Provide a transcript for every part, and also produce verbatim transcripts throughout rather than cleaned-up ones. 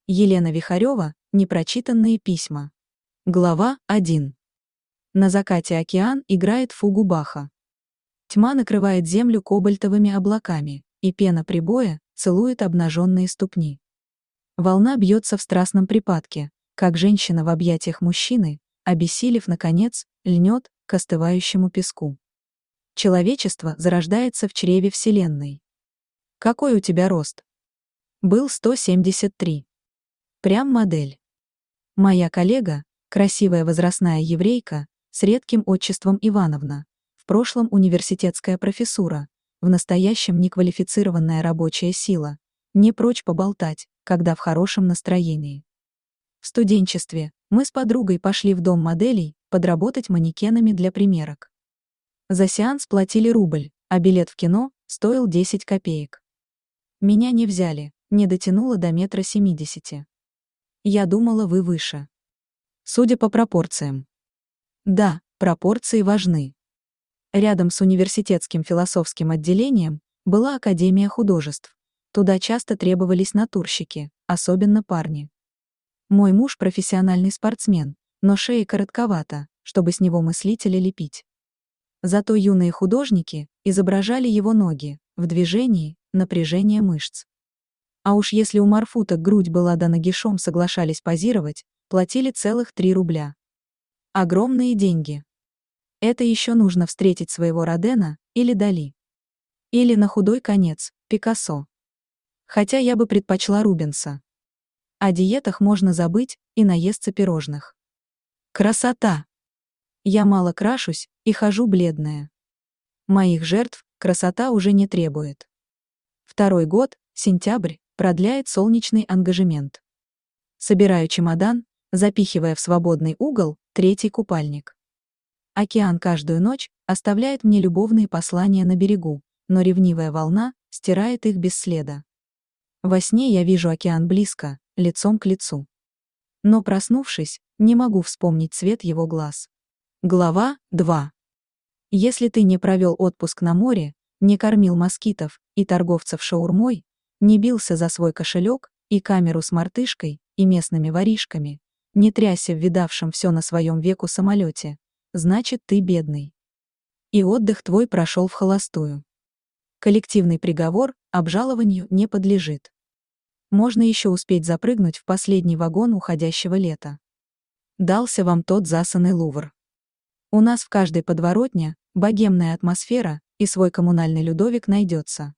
Елена Вихарева. Непрочитанные письма. Глава один. На закате океан играет фугу Баха. Тьма накрывает землю кобальтовыми облаками, и пена прибоя целует обнаженные ступни. Волна бьется в страстном припадке, как женщина в объятиях мужчины, обессилев, наконец, льнет к остывающему песку. Человечество зарождается в чреве Вселенной. Какой у тебя рост? Был сто семьдесят три. Прям модель. Моя коллега, красивая возрастная еврейка, с редким отчеством Ивановна, в прошлом университетская профессура, в настоящем неквалифицированная рабочая сила, не прочь поболтать, когда в хорошем настроении. В студенчестве мы с подругой пошли в дом моделей подработать манекенами для примерок. За сеанс платили рубль, а билет в кино стоил десять копеек. Меня не взяли, не дотянуло до метра семидесяти. Я думала, вы выше. Судя по пропорциям. Да, пропорции важны. Рядом с университетским философским отделением была Академия художеств. Туда часто требовались натурщики, особенно парни. Мой муж профессиональный спортсмен, но шея коротковата, чтобы с него мыслителя лепить. Зато юные художники изображали его ноги, в движении, напряжение мышц. А уж если у морфуток грудь была да нагишом соглашались позировать, платили целых три рубля. Огромные деньги. Это еще нужно встретить своего Родена или Дали. Или на худой конец, Пикассо. Хотя я бы предпочла Рубенса. О диетах можно забыть и наесться пирожных. Красота! Я мало крашусь и хожу бледная. Моих жертв красота уже не требует. Второй год, сентябрь, продляет солнечный ангажемент. Собираю чемодан, запихивая в свободный угол третий купальник. Океан каждую ночь оставляет мне любовные послания на берегу, но ревнивая волна стирает их без следа. Во сне я вижу океан близко, лицом к лицу. Но, проснувшись, не могу вспомнить цвет его глаз. Глава два. Если ты не провел отпуск на море, не кормил москитов и торговцев шаурмой, не бился за свой кошелек и камеру с мартышкой и местными воришками, не трясся в видавшем все на своем веку самолете, значит, ты бедный. И отдых твой прошел в холостую. Коллективный приговор обжалованию не подлежит. Можно еще успеть запрыгнуть в последний вагон уходящего лета. Дался вам тот засанный Лувр. У нас в каждой подворотне богемная атмосфера и свой коммунальный Людовик найдется.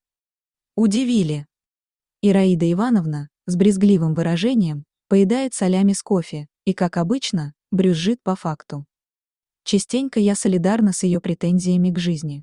Удивили. Ираида Ивановна с брезгливым выражением поедает солями с кофе и, как обычно, брюзжит по факту. Частенько я солидарна с ее претензиями к жизни.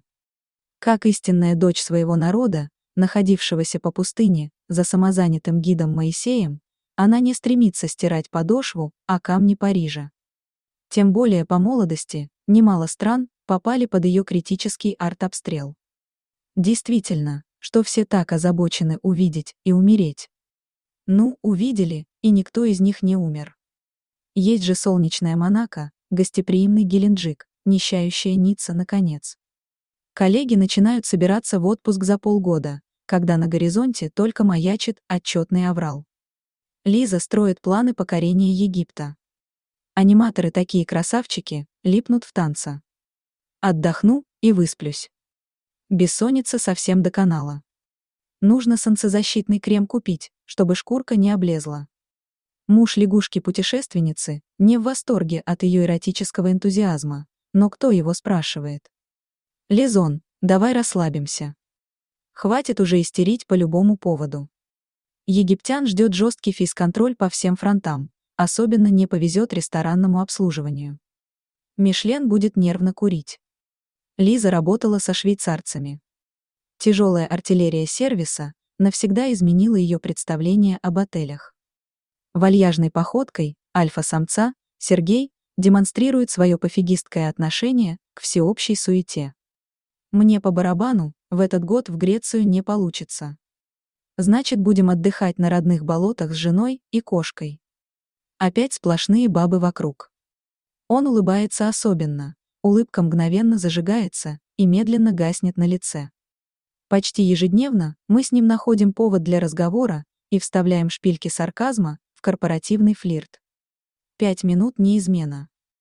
Как истинная дочь своего народа, находившегося по пустыне за самозанятым гидом Моисеем, она не стремится стирать подошву о камни Парижа. Тем более по молодости немало стран попали под ее критический артобстрел. Действительно, что все так озабочены увидеть и умереть. Ну, увидели, и никто из них не умер. Есть же солнечная Монако, гостеприимный Геленджик, нищающая Ницца, наконец. Коллеги начинают собираться в отпуск за полгода, когда на горизонте только маячит отчетный аврал. Лиза строит планы покорения Египта. Аниматоры такие красавчики, липнут в танце. Отдохну и высплюсь. Бессонница совсем доконала. Нужно солнцезащитный крем купить, чтобы шкурка не облезла. Муж лягушки-путешественницы не в восторге от ее эротического энтузиазма, но кто его спрашивает? Лизон, давай расслабимся. Хватит уже истерить по любому поводу. Египтян ждет жесткий фейс-контроль по всем фронтам, особенно не повезет ресторанному обслуживанию. Мишлен будет нервно курить. Лиза работала со швейцарцами. Тяжелая артиллерия сервиса навсегда изменила ее представление об отелях. Вальяжной походкой альфа-самца Сергей демонстрирует свое пофигистское отношение к всеобщей суете. Мне по барабану, в этот год в Грецию не получится. Значит, будем отдыхать на родных болотах с женой и кошкой. Опять сплошные бабы вокруг. Он улыбается особенно, улыбка мгновенно зажигается и медленно гаснет на лице. Почти ежедневно мы с ним находим повод для разговора и вставляем шпильки сарказма в корпоративный флирт. Пять минут не измена.